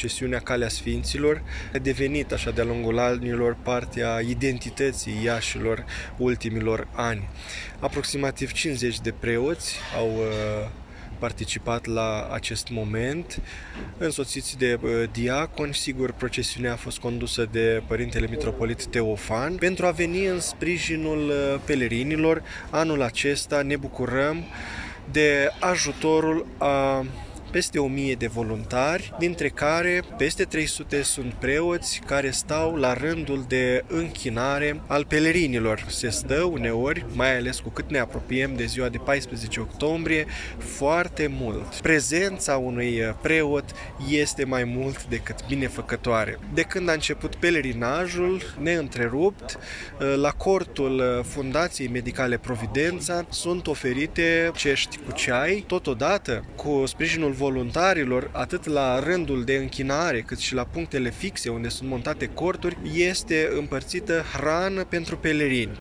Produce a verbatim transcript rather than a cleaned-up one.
procesiunea Calea Sfinților, a devenit așa de-a lungul anilor partea identității iașilor ultimilor ani. Aproximativ cincizeci de preoți au uh, participat la acest moment, însoțiți de uh, diaconi. Sigur, procesiunea a fost condusă de Părintele Mitropolit Teofan pentru a veni în sprijinul uh, pelerinilor. Anul acesta ne bucurăm de ajutorul a peste o mie de voluntari, dintre care peste trei sute sunt preoți care stau la rândul de închinare al pelerinilor. Se stă uneori, mai ales cu cât ne apropiem de ziua de paisprezece octombrie, foarte mult. Prezența unui preot este mai mult decât binefăcătoare. De când a început pelerinajul neîntrerupt, la cortul Fundației Medicale Providența sunt oferite cești cu ceai, totodată cu sprijinul voluntarilor, atât la rândul de închinare, cât și la punctele fixe unde sunt montate corturi, este împărțită hrană pentru pelerini.